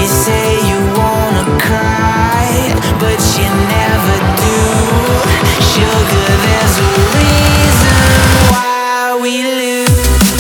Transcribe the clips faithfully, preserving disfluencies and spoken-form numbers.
say you wanna cry, but you never do. Sugar, there's a reason why we lose.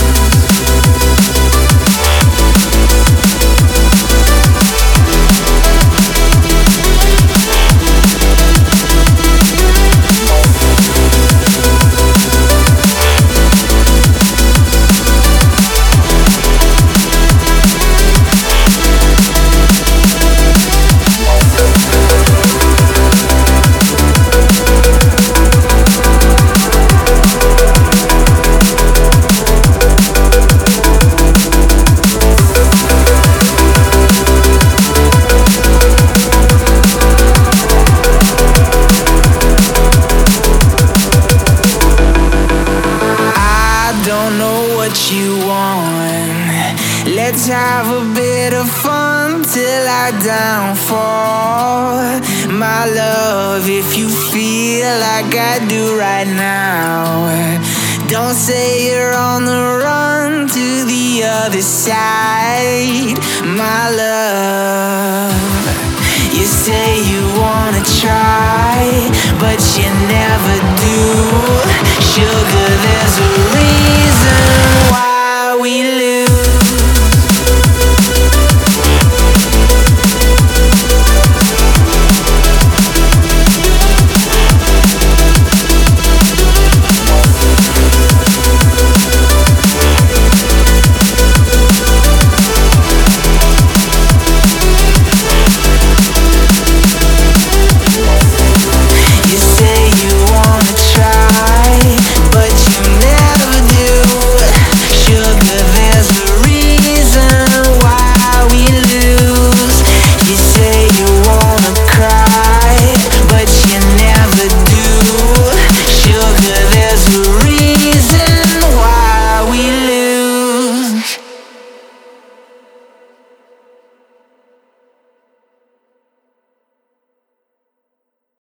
You want. Let's have a bit of fun till I downfall. My love, if you feel like I do right now, don't say you're on the run to the other side. My love, you say you wanna try, but you never do. Sugar, there's a reason why we lose.